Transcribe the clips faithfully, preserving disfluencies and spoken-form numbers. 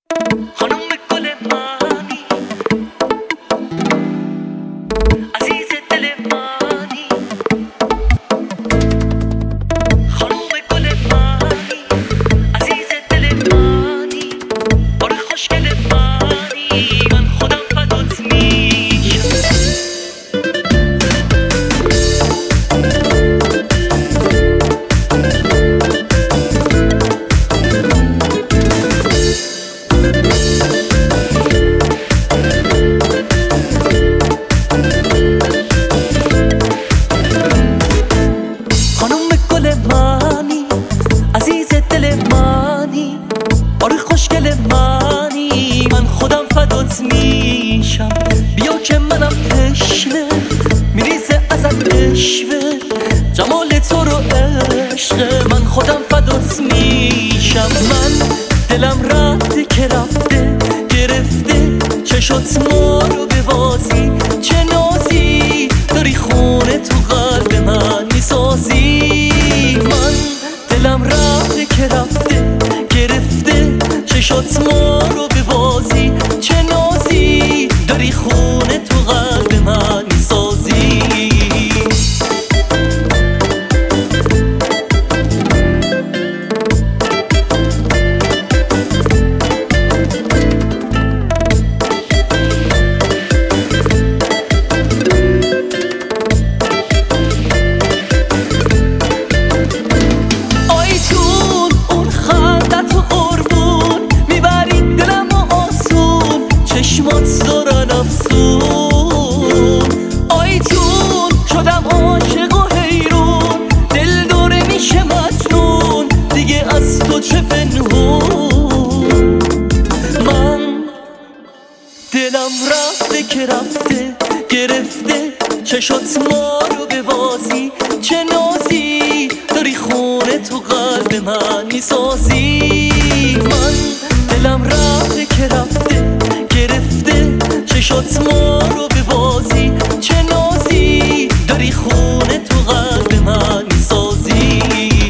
خانم گل منی، عزیز دل منی، خانم گل منی، عزیز دل منی، آره خوشگل منی، من خودم فدات میشم. خانم گل منی، عزیز دل منی، آره خوشگل منی، من خودم فدات میشم. بیا که منم تشنه میریزه ازت عشوه، جمال تو رو عشق، من خودم فدات میشم. من دلم رفته که رفته گرفته چشات ما رو به بازی، چه نازی داری خونه تو قلب من میسازی. من دلم رفته که رفته گرفته چشات ما رو به بازی، چه نازی داری خونه تو قلب من میسازی. چشمات دارن افسون، آیتون شدم عاشق و حیرون، دل داره میشه مجنون، دیگه از تو چه پنهون. من دلم رفته که رفته گرفته چشات ما رو به بازی، چه نازی داری خونه تو قلب من میسازی. من دلم رفته که رفته گرفته چشات ما رو به بازی، چه نازی داری خونه تو قلب من میسازی.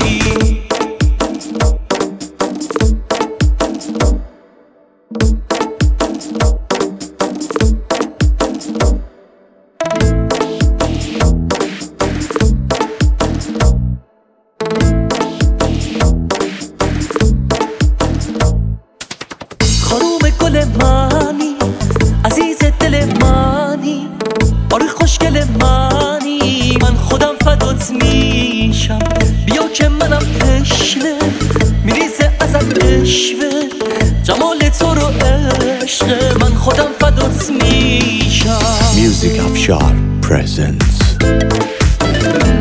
خانم گل منی، عزیز دل منی، آره خوشگل منی، من خودم فدات میشم. بیا که منم تشنه میریزه ازت عشوه، جمال تو رو عشق، من خودم فدات میشم. Music Afshar presents